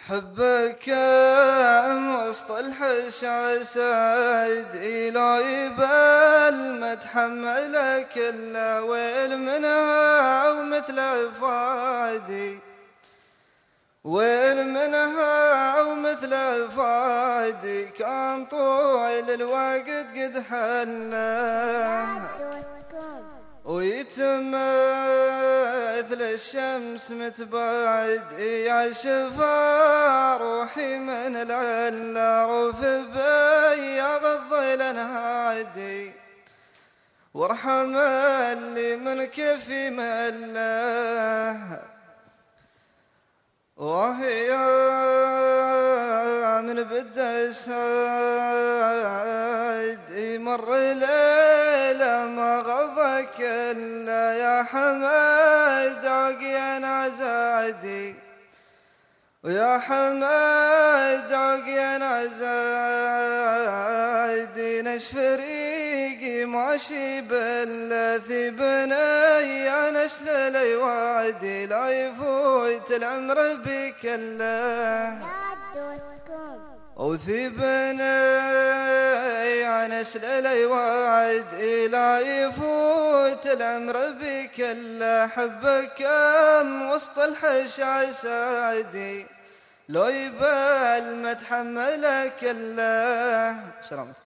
حبك وسط الحشا سعدي لا يبال ما تحملك الا ويل منها ومثل فادي، ويل منها ومثل فادي كان طول الوقت قد حله ويتمثل الشمس متبعد يا شفا روحي من العلا روف بياض الظل هادي وارحم اللي من كفي مله وهي من بد السعد مر ليلة ما غضك إلا يا حمد عقينا زادي ويا حمد عقينا زادي نشف ريقي ماشي بالذي بني يا نسل الوادي لا يفوت العمر بك الله وثبني يا نسل الوادي لا يفوت العمر بك الله حبك كم وسط الحشا سعدي لو يبال ما تحملك الله.